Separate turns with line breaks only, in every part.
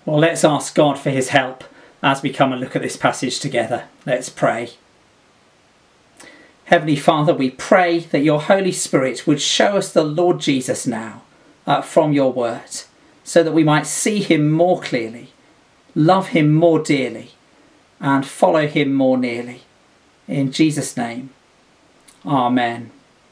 Well, let's ask God for his help as we come and look at this passage together. Let's pray. Heavenly Father, we pray that your Holy Spirit would show us the Lord Jesus now from your word, so that we might see him more clearly, love him more dearly, and follow him more nearly. In Jesus' name, Amen.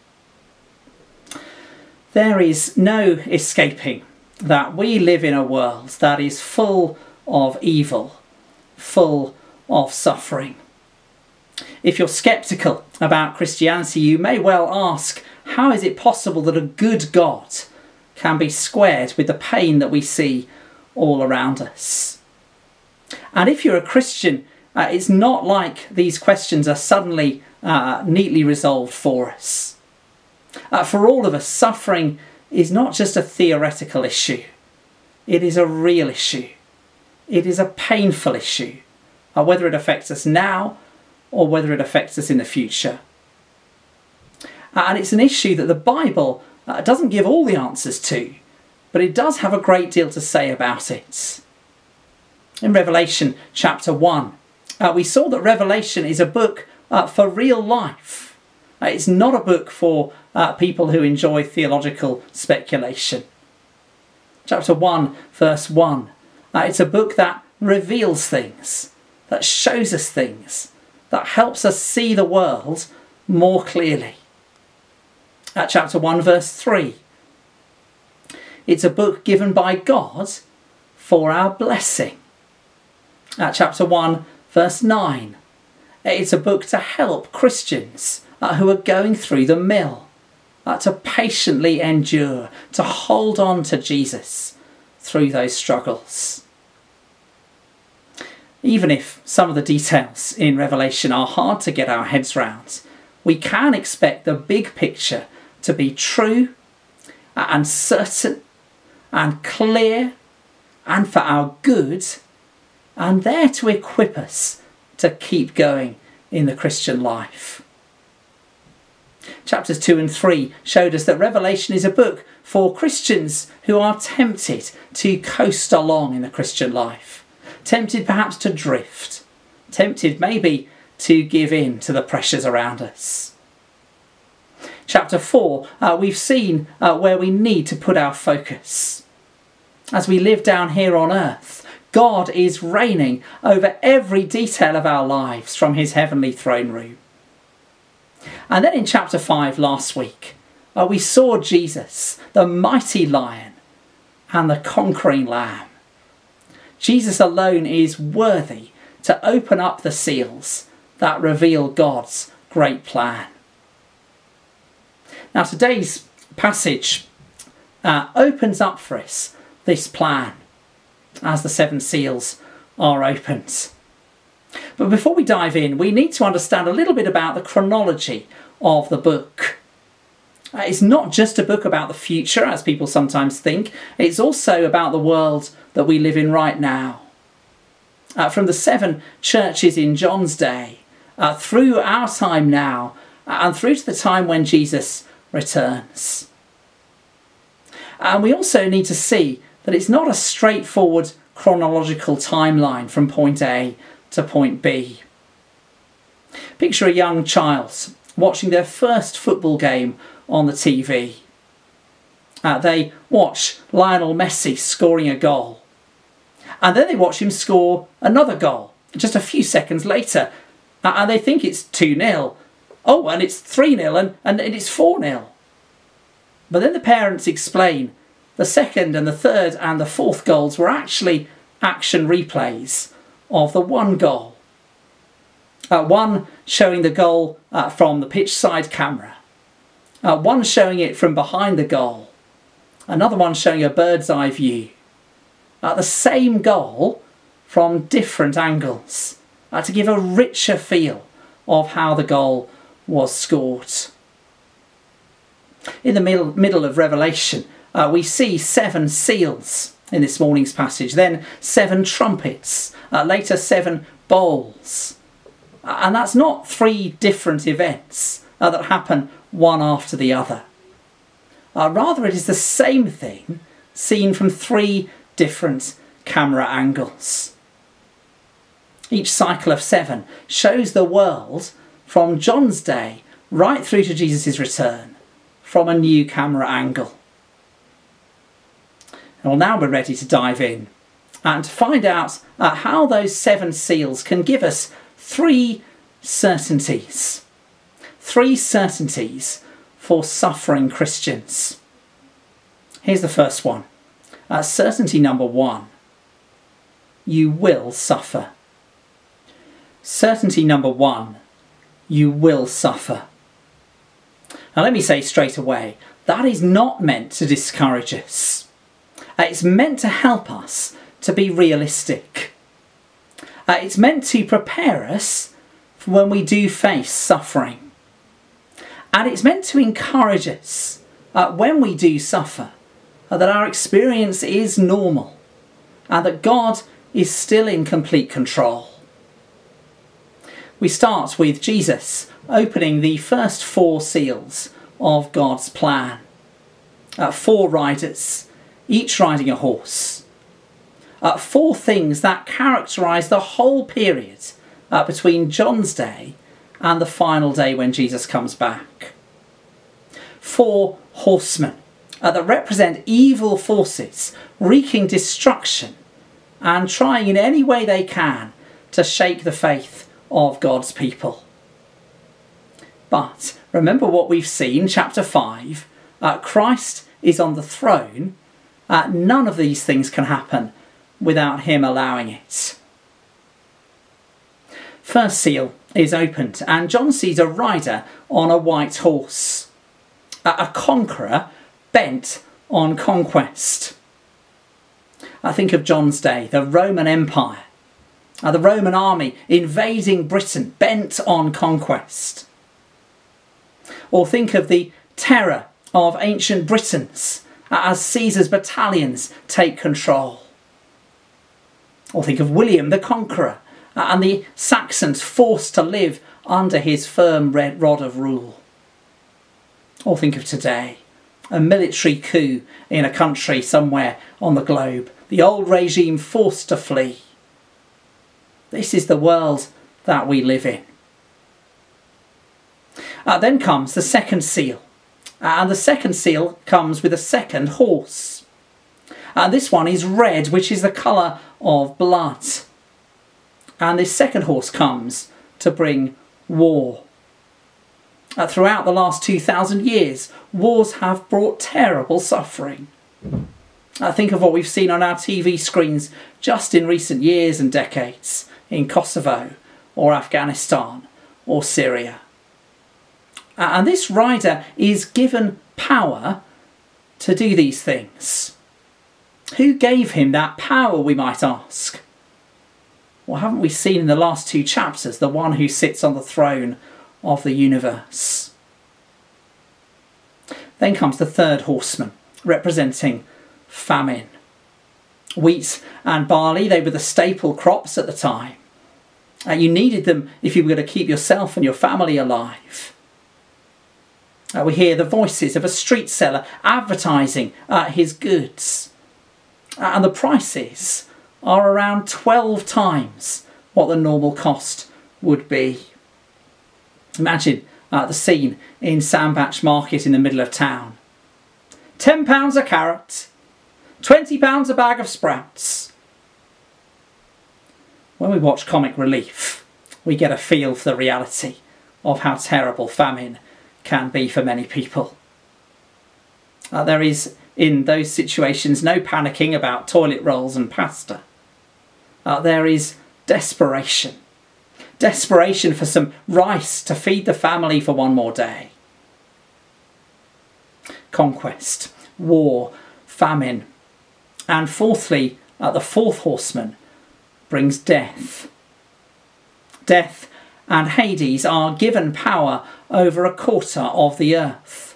There is no escaping that we live in a world that is full of evil, full of suffering. If you're sceptical about Christianity, you may well ask, how is it possible that a good God can be squared with the pain that we see all around us? And if you're a Christian, it's not like these questions are suddenly neatly resolved for us. For all of us, suffering is not just a theoretical issue. It is a real issue. It is a painful issue, whether it affects us now or whether it affects us in the future. And it's an issue that the Bible doesn't give all the answers to, but it does have a great deal to say about it. In Revelation chapter 1, we saw that Revelation is a book for real life. It's not a book for people who enjoy theological speculation. Chapter 1, verse 1. It's a book that reveals things, that shows us things, that helps us see the world more clearly. Chapter 1, verse 3. It's a book given by God for our blessing. Chapter 1, verse 9. It's a book to help Christians who are going through the mill, to patiently endure, to hold on to Jesus through those struggles. Even if some of the details in Revelation are hard to get our heads round, we can expect the big picture to be true and certain and clear and for our good, and there to equip us to keep going in the Christian life. Chapters 2 and 3 showed us that Revelation is a book for Christians who are tempted to coast along in the Christian life, tempted perhaps to drift, tempted maybe to give in to the pressures around us. Chapter 4, we've seen where we need to put our focus. As we live down here on earth, God is reigning over every detail of our lives from his heavenly throne room. And then in chapter 5 last week, we saw Jesus, the mighty lion and the conquering lamb. Jesus alone is worthy to open up the seals that reveal God's great plan. Now today's passage opens up for us this plan as the 7 seals are opened. But before we dive in, we need to understand a little bit about the chronology of the book. It's not just a book about the future, as people sometimes think. It's also about the world that we live in right now. From the 7 churches in John's day, through our time now, and through to the time when Jesus returns. And we also need to see that it's not a straightforward chronological timeline from point A to point B. Picture a young child watching their first football game on the TV. They watch Lionel Messi scoring a goal. And then they watch him score another goal just a few seconds later. And they think it's 2-0. Oh, and it's 3-0 and it's 4-0. But then the parents explain the second and the third and the fourth goals were actually action replays of the one goal. One showing the goal from the pitch side camera. One showing it from behind the goal. Another one showing a bird's eye view. The same goal from different angles to give a richer feel of how the goal was scored. In the middle of Revelation, we see 7 seals in this morning's passage, then 7 trumpets, later 7 bowls. And that's not 3 different events that happen one after the other. Rather, it is the same thing seen from 3 different camera angles. Each cycle of 7 shows the world from John's day right through to Jesus' return from a new camera angle. And we'll now be ready to dive in and to find out how those 7 seals can give us 3 certainties. 3 certainties for suffering Christians. Here's the first one. Certainty number 1. You will suffer. Certainty number 1. You will suffer. Now let me say straight away, that is not meant to discourage us. It's meant to help us to be realistic. It's meant to prepare us for when we do face suffering. And it's meant to encourage us when we do suffer, that our experience is normal and that God is still in complete control. We start with Jesus opening the first 4 seals of God's plan. 4 riders, each riding a horse. 4 things that characterise the whole period between John's day and the final day when Jesus comes back. 4 horsemen that represent evil forces wreaking destruction and trying in any way they can to shake the faith of God's people. But remember what we've seen, chapter 5, Christ is on the throne. None of these things can happen without him allowing it. First seal is opened and John sees a rider on a white horse, a conqueror bent on conquest. I think of John's day, the Roman Empire, the Roman army invading Britain, bent on conquest. Or think of the terror of ancient Britons as Caesar's battalions take control. Or think of William the Conqueror and the Saxons forced to live under his firm red rod of rule. Or think of today, a military coup in a country somewhere on the globe, the old regime forced to flee. This is the world that we live in. Then comes the second seal. And the second seal comes with a second horse. This one is red, which is the colour of blood. And this second horse comes to bring war. Throughout the last 2,000 years, wars have brought terrible suffering. Think of what we've seen on our TV screens just in recent years and decades in Kosovo or Afghanistan or Syria. And this rider is given power to do these things. Who gave him that power, we might ask? Well, haven't we seen in the last 2 chapters the one who sits on the throne of the universe? Then comes the third horseman, representing famine. Wheat and barley, they were the staple crops at the time. You needed them if you were going to keep yourself and your family alive. We hear the voices of a street seller advertising his goods. And the prices are around 12 times what the normal cost would be. Imagine the scene in Sandbach Market in the middle of town. £10 a carrot, £20 a bag of sprouts. When we watch Comic Relief, we get a feel for the reality of how terrible famine can be for many people. There is, in those situations, no panicking about toilet rolls and pasta. There is desperation. Desperation for some rice to feed the family for one more day. Conquest, war, famine. And fourthly, the fourth horseman brings death. Death and Hades are given power over a quarter of the earth.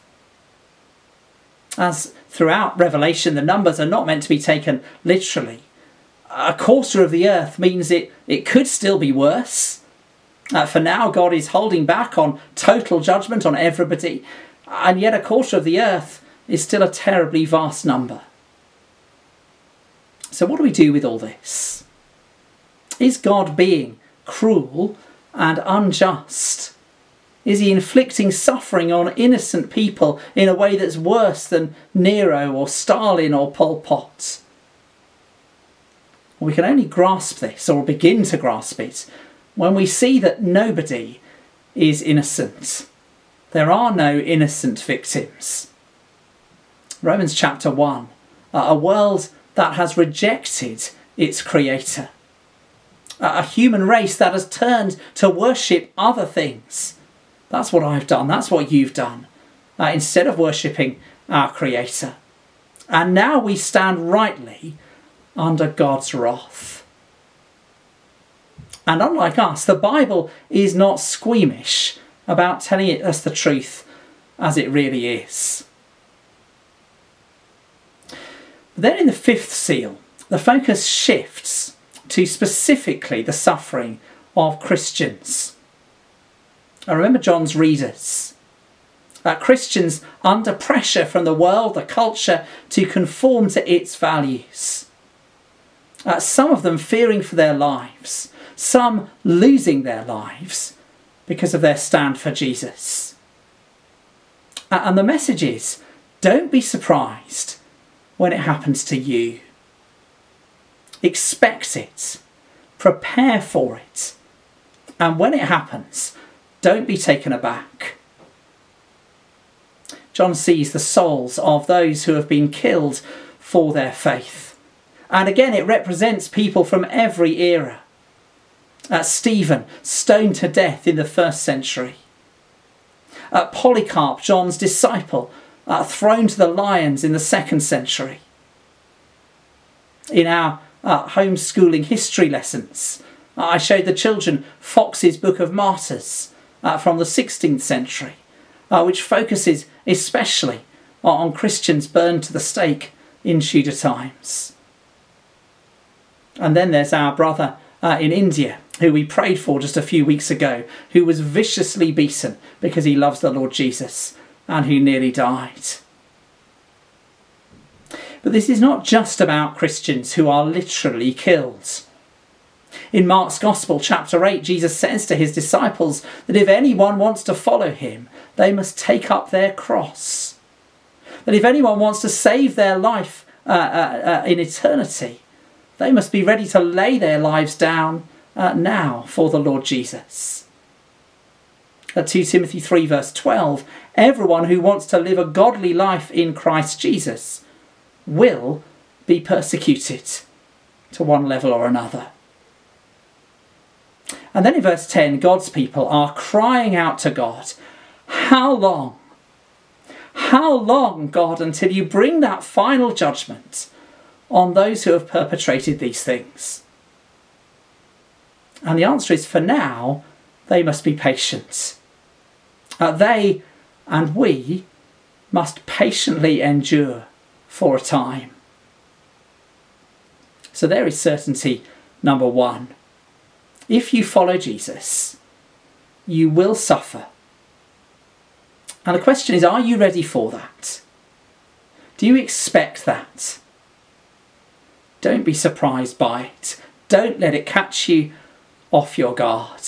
As throughout Revelation, the numbers are not meant to be taken literally. A quarter of the earth means it could still be worse. For now, God is holding back on total judgment on everybody, and yet a quarter of the earth is still a terribly vast number. So what do we do with all this? Is God being cruel and unjust? Is he inflicting suffering on innocent people in a way that's worse than Nero or Stalin or Pol Pot? We can only grasp this, or begin to grasp it, when we see that nobody is innocent. There are no innocent victims. Romans chapter 1, a world that has rejected its creator. A human race that has turned to worship other things. That's what I've done, that's what you've done, instead of worshipping our creator. And now we stand rightly under God's wrath. And unlike us, the Bible is not squeamish about telling us the truth as it really is. Then in the fifth seal, the focus shifts to specifically the suffering of Christians. I remember John's readers. Christians under pressure from the world, the culture, to conform to its values. Some of them fearing for their lives, some losing their lives because of their stand for Jesus. And the message is, don't be surprised when it happens to you. Expect it, prepare for it, and when it happens, don't be taken aback. John sees the souls of those who have been killed for their faith. And again, it represents people from every era. Stephen, stoned to death in the 1st century. Polycarp, John's disciple, thrown to the lions in the 2nd century. In our homeschooling history lessons, I showed the children Fox's Book of Martyrs from the 16th century, which focuses especially on Christians burned to the stake in Tudor times. And then there's our brother in India, who we prayed for just a few weeks ago, who was viciously beaten because he loves the Lord Jesus and who nearly died. But this is not just about Christians who are literally killed. In Mark's Gospel, chapter 8, Jesus says to his disciples that if anyone wants to follow him, they must take up their cross. That if anyone wants to save their life in eternity, they must be ready to lay their lives down now for the Lord Jesus. At 2 Timothy 3 verse 12, everyone who wants to live a godly life in Christ Jesus will be persecuted to one level or another. And then in verse 10, God's people are crying out to God, "How long? How long, God, until you bring that final judgment on those who have perpetrated these things?" And the answer is, for now, they must be patient. They and we must patiently endure for a time. So there is certainty number one. If you follow Jesus, you will suffer. And the question is, are you ready for that? Do you expect that? Don't be surprised by it. Don't let it catch you off your guard.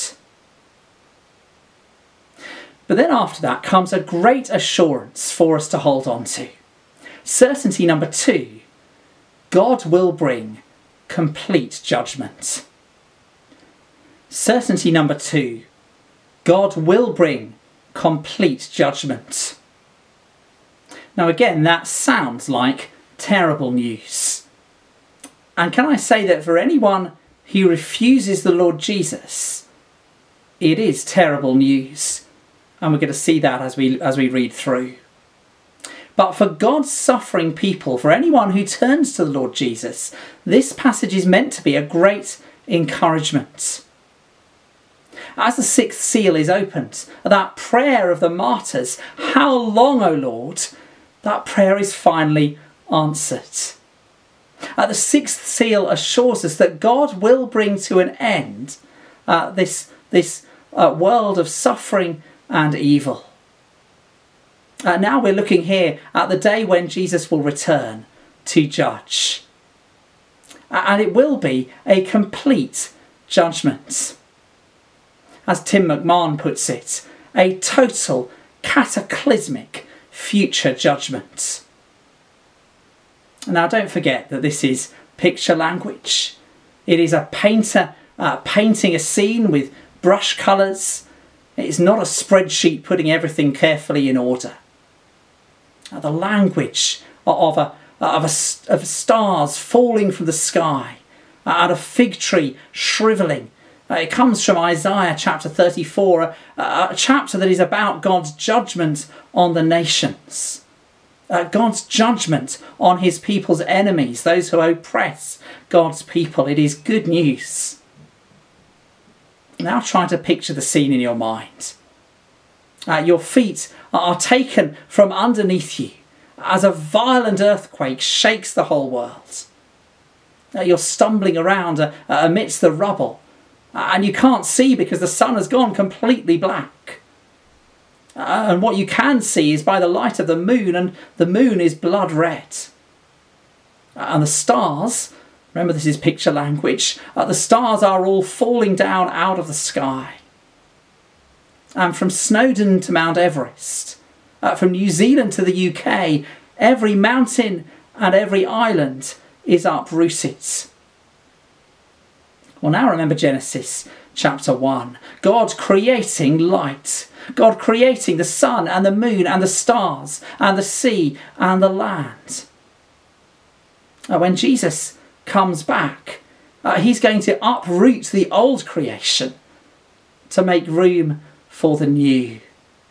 But then after that comes a great assurance for us to hold on to. Certainty number two, God will bring complete judgment. Certainty number two, God will bring complete judgment. Now again, that sounds like terrible news. And can I say that for anyone who refuses the Lord Jesus, it is terrible news. And we're going to see that as we read through. But for God's suffering people, for anyone who turns to the Lord Jesus, this passage is meant to be a great encouragement. As the sixth seal is opened, that prayer of the martyrs, "How long, O Lord?" that prayer is finally answered. The sixth seal assures us that God will bring to an end this world of suffering and evil. Now we're looking here at the day when Jesus will return to judge. and it will be a complete judgment. As Tim McMahon puts it, a total, cataclysmic future judgment. Now don't forget that this is picture language. It is a painter painting a scene with brush colours. It's not a spreadsheet putting everything carefully in order. The language of stars falling from the sky, and a fig tree shrivelling. It comes from Isaiah chapter 34, a chapter that is about God's judgment on the nations. God's judgment on his people's enemies, those who oppress God's people. It is good news. Now try to picture the scene in your mind. Your feet are taken from underneath you as a violent earthquake shakes the whole world. You're stumbling around amidst the rubble, and you can't see because the sun has gone completely black. And what you can see is by the light of the moon, and the moon is blood red. And the stars, remember this is picture language, the stars are all falling down out of the sky. And from Snowdon to Mount Everest, from New Zealand to the UK, every mountain and every island is uprooted. Well, now remember Genesis chapter 1. God creating light. God creating the sun and the moon and the stars and the sea and the land. When Jesus comes back, he's going to uproot the old creation to make room for the new.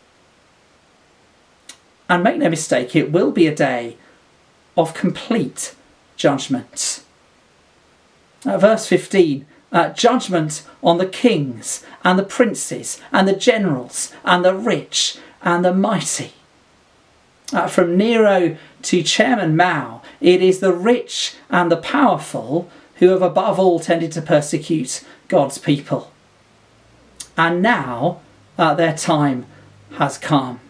And make no mistake, it will be a day of complete judgment. Verse 15, judgment on the kings and the princes and the generals and the rich and the mighty. From Nero to Chairman Mao, it is the rich and the powerful who have above all tended to persecute God's people. And now their time has come.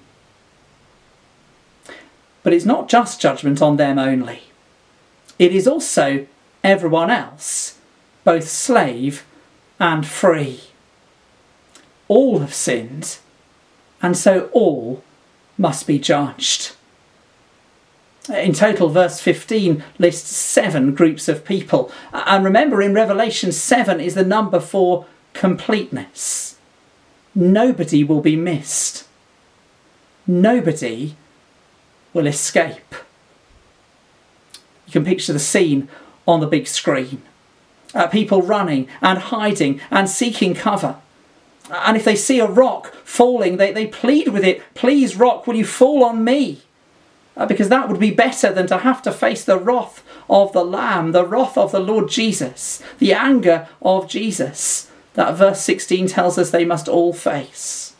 But it's not just judgment on them only. It is also everyone else, both slave and free. All have sinned, and so all must be judged. In total, verse 15 lists 7 groups of people. And remember, in Revelation, 7 is the number for completeness. Nobody will be missed. Nobody will escape. You can picture the scene on the big screen. People running and hiding and seeking cover. And if they see a rock falling, they plead with it, "Please, rock, will you fall on me?" Because that would be better than to have to face the wrath of the Lamb, the wrath of the Lord Jesus, the anger of Jesus, that verse 16 tells us they must all face.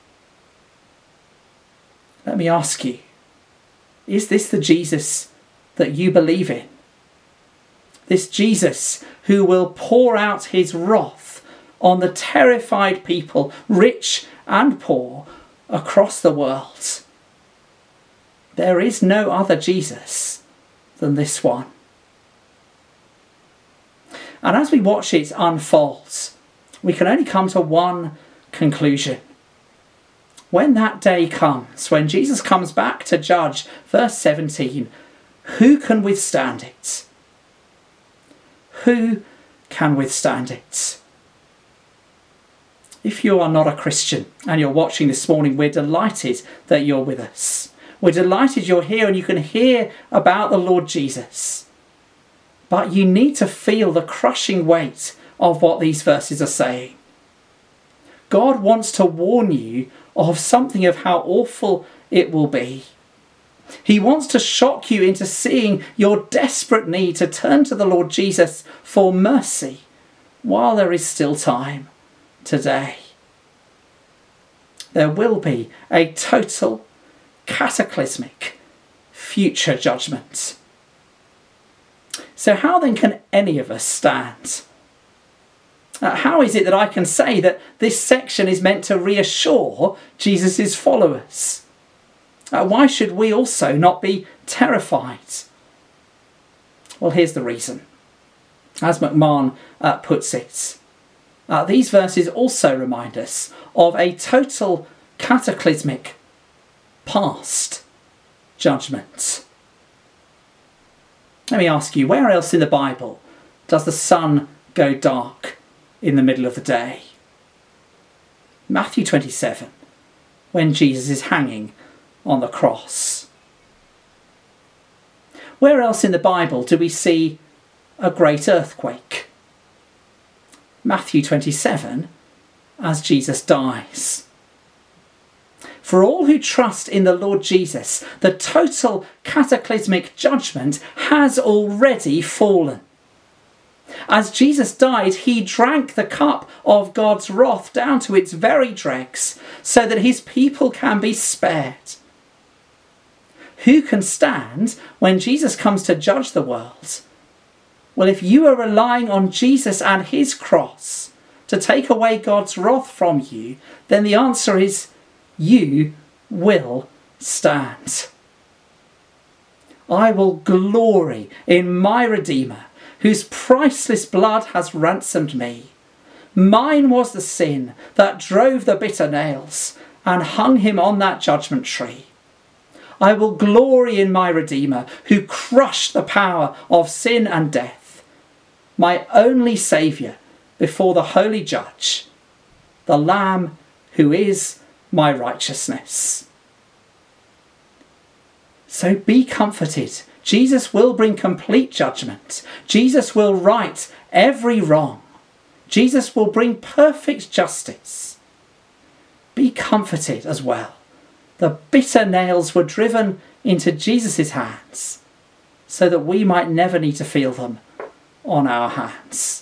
Let me ask you, is this the Jesus that you believe in? This Jesus who will pour out his wrath on the terrified people, rich and poor, across the world. There is no other Jesus than this one. And as we watch it unfold, we can only come to one conclusion. When that day comes, when Jesus comes back to judge, verse 17, who can withstand it? Who can withstand it? If you are not a Christian and you're watching this morning, we're delighted that you're with us. We're delighted you're here and you can hear about the Lord Jesus. But you need to feel the crushing weight of what these verses are saying. God wants to warn you of something of how awful it will be. He wants to shock you into seeing your desperate need to turn to the Lord Jesus for mercy while there is still time today. There will be a total, cataclysmic future judgment. So how then can any of us stand? How is it that I can say that this section is meant to reassure Jesus' followers? Why should we also not be terrified? Well, here's the reason. As McMahon puts it, these verses also remind us of a total cataclysmic past judgment. Let me ask you, where else in the Bible does the sun go dark in the middle of the day? Matthew 27, when Jesus is hanging on the cross. Where else in the Bible do we see a great earthquake? Matthew 27, as Jesus dies. For all who trust in the Lord Jesus, the total cataclysmic judgment has already fallen. As Jesus died, he drank the cup of God's wrath down to its very dregs, so that his people can be spared. Who can stand when Jesus comes to judge the world? Well, if you are relying on Jesus and his cross to take away God's wrath from you, then the answer is you will stand. I will glory in my Redeemer, whose priceless blood has ransomed me. Mine was the sin that drove the bitter nails and hung him on that judgment tree. I will glory in my Redeemer, who crushed the power of sin and death, my only Saviour before the holy judge, the Lamb who is my righteousness. So be comforted. Jesus will bring complete judgment. Jesus will right every wrong. Jesus will bring perfect justice. Be comforted as well. The bitter nails were driven into Jesus' hands so that we might never need to feel them on our hands.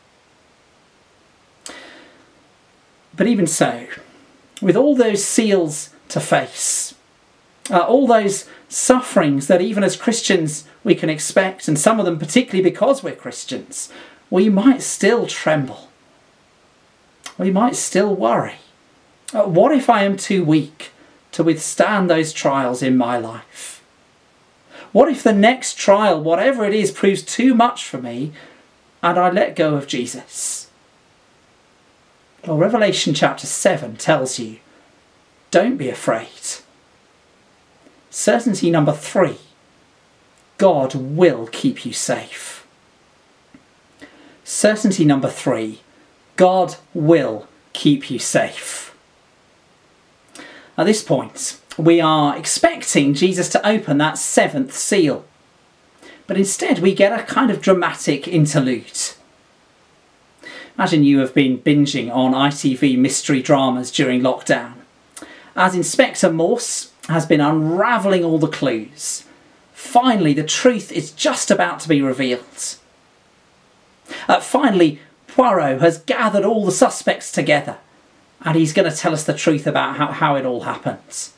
But even so, with all those seals to face, all those sufferings that even as Christians we can expect, and some of them particularly because we're Christians, we might still tremble. We might still worry. What if I am too weak to withstand those trials in my life? What if the next trial, whatever it is, proves too much for me and I let go of Jesus? Well, Revelation chapter 7 tells you, don't be afraid. Certainty number 3, God will keep you safe. Certainty number 3, God will keep you safe. At this point, we are expecting Jesus to open that 7th seal. But instead we get a kind of dramatic interlude. Imagine you have been binging on ITV mystery dramas during lockdown, as Inspector Morse has been unravelling all the clues. Finally, the truth is just about to be revealed. Finally, Poirot has gathered all the suspects together and he's going to tell us the truth about how it all happens.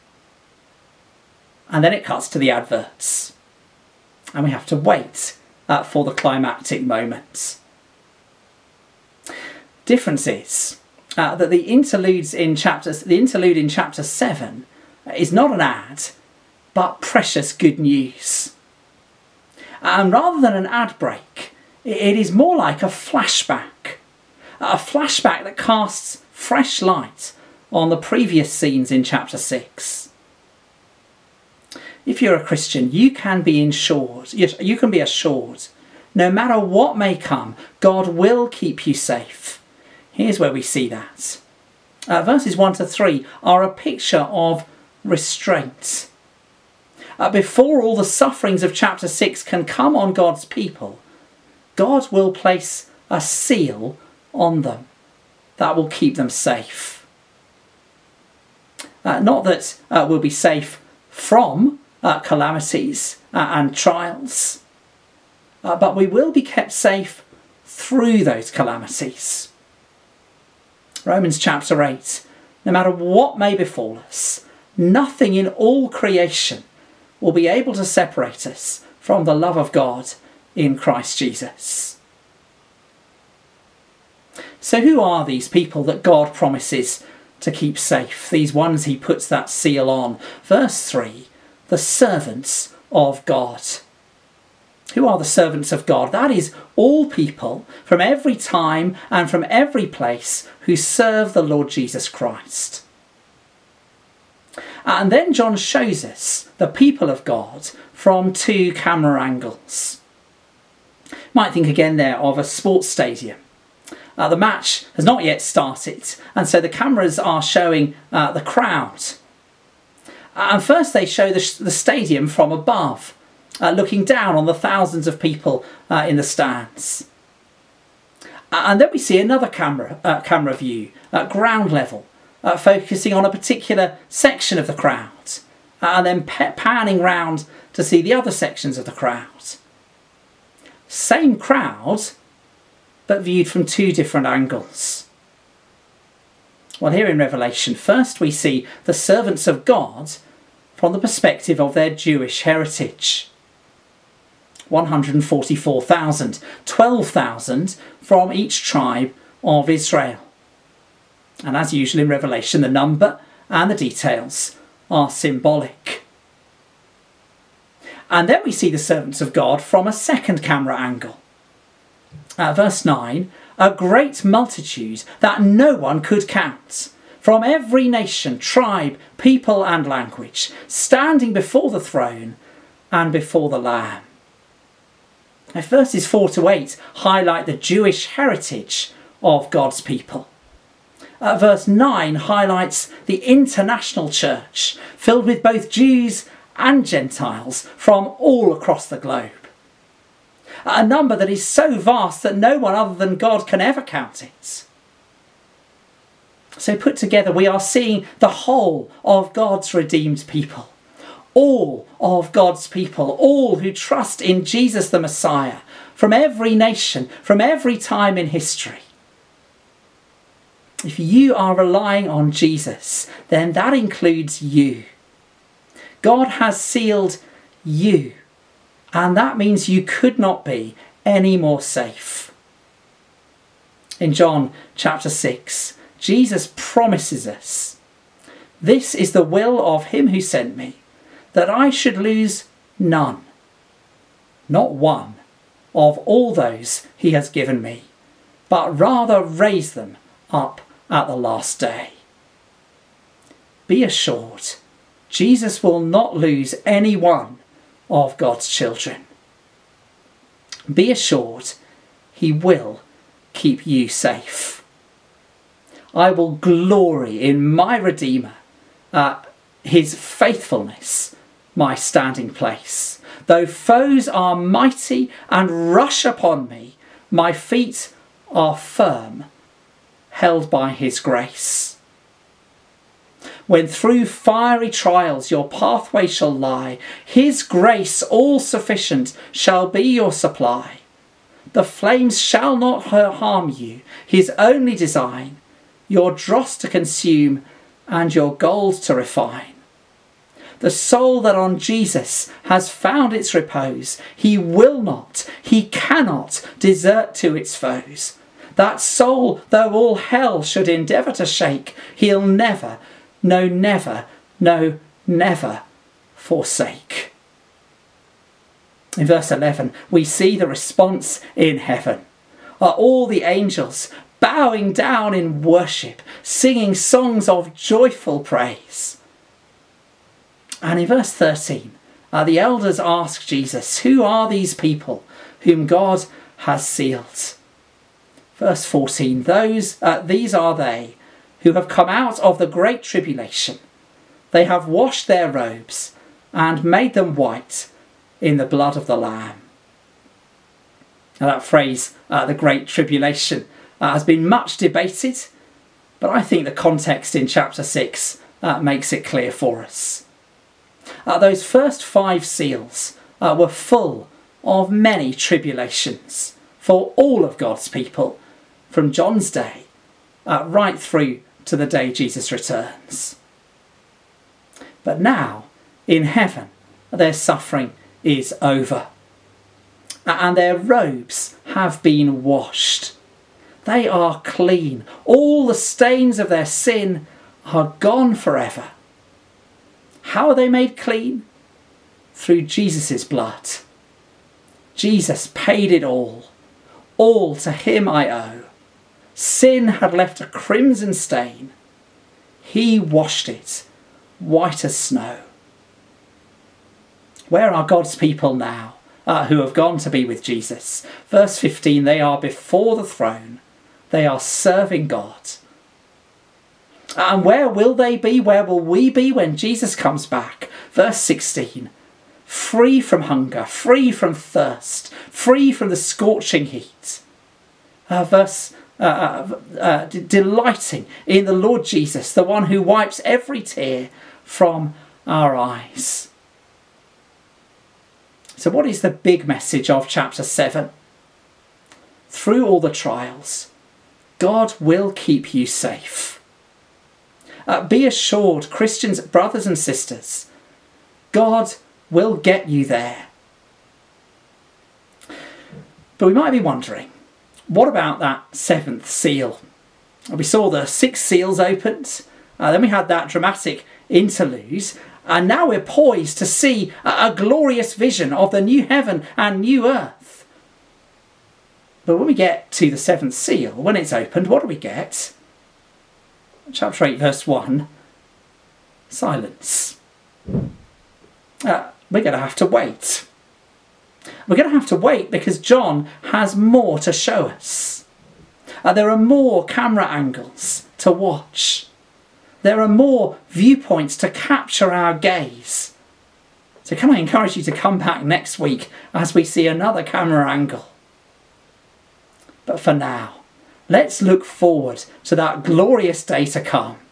And then it cuts to the adverts and we have to wait for the climactic moments. Difference is that the interlude in chapter 7 is not an ad, but precious good news. And rather than an ad break, it is more like a flashback that casts fresh light on the previous scenes in chapter 6. If you're a Christian, you can be assured, no matter what may come, God will keep you safe. Here's where we see that. Verses 1 to 3 are a picture of restraint. Before all the sufferings of chapter 6 can come on God's people, God will place a seal on them that will keep them safe. Not that we'll be safe from calamities and trials, but we will be kept safe through those calamities. Romans chapter 8, no matter what may befall us, nothing in all creation will be able to separate us from the love of God in Christ Jesus. So who are these people that God promises to keep safe? These ones he puts that seal on. Verse 3, the servants of God. Who are the servants of God? That is all people from every time and from every place who serve the Lord Jesus Christ. And then John shows us the people of God from two camera angles. Might think again there of a sports stadium. The match has not yet started, and so the cameras are showing the crowd. And first they show the stadium from above, looking down on the thousands of people in the stands. And then we see another camera view at ground level, focusing on a particular section of the crowd, and then panning round to see the other sections of the crowd. Same crowd, but viewed from two different angles. Well, here in Revelation, first we see the servants of God from the perspective of their Jewish heritage. 144,000, 12,000 from each tribe of Israel. And as usual in Revelation, the number and the details are symbolic. And then we see the servants of God from a second camera angle. Verse 9, a great multitude that no one could count, from every nation, tribe, people and language, standing before the throne and before the Lamb. Now, verses 4 to 8 highlight the Jewish heritage of God's people. Verse 9 highlights the international church, filled with both Jews and Gentiles from all across the globe. A number that is so vast that no one other than God can ever count it. So put together, we are seeing the whole of God's redeemed people. All of God's people, all who trust in Jesus the Messiah, from every nation, from every time in history. If you are relying on Jesus, then that includes you. God has sealed you, and that means you could not be any more safe. In John chapter 6, Jesus promises us, "This is the will of him who sent me, that I should lose none, not one, of all those he has given me, but rather raise them up at the last day." Be assured, Jesus will not lose any one of God's children. Be assured, he will keep you safe. I will glory in my Redeemer, his faithfulness, my standing place. Though foes are mighty and rush upon me, my feet are firm, held by his grace. When through fiery trials your pathway shall lie, his grace all sufficient shall be your supply. The flames shall not harm you, his only design, your dross to consume and your gold to refine. The soul that on Jesus has found its repose, he will not, he cannot desert to its foes. That soul, though all hell should endeavour to shake, he'll never, no never, no never forsake. In verse 11, we see the response in heaven. Are all the angels bowing down in worship, singing songs of joyful praise. And in verse 13, the elders ask Jesus, who are these people whom God has sealed? Verse 14, these are they who have come out of the great tribulation. They have washed their robes and made them white in the blood of the Lamb. Now that phrase, the great tribulation, has been much debated, but I think the context in chapter 6 makes it clear for us. Those first 5 seals were full of many tribulations for all of God's people, from John's day right through to the day Jesus returns. But now, in heaven, their suffering is over, and their robes have been washed. They are clean. All the stains of their sin are gone forever. How are they made clean? Through Jesus' blood. Jesus paid it all. All to him I owe. Sin had left a crimson stain. He washed it white as snow. Where are God's people now who have gone to be with Jesus? Verse 15, they are before the throne. They are serving God. And where will they be? Where will we be when Jesus comes back? Verse 16, free from hunger, free from thirst, free from the scorching heat. Delighting in the Lord Jesus, the one who wipes every tear from our eyes. So what is the big message of chapter 7? Through all the trials, God will keep you safe. Be assured, Christians, brothers and sisters, God will get you there. But we might be wondering, what about that seventh seal? We saw the 6 seals opened, then we had that dramatic interlude, and now we're poised to see a glorious vision of the new heaven and new earth. But when we get to the 7th seal, when it's opened, what do we get? Chapter 8, verse 1, silence. We're going to have to wait. We're going to have to wait because John has more to show us. There are more camera angles to watch. There are more viewpoints to capture our gaze. So can I encourage you to come back next week as we see another camera angle? But for now, let's look forward to that glorious day to come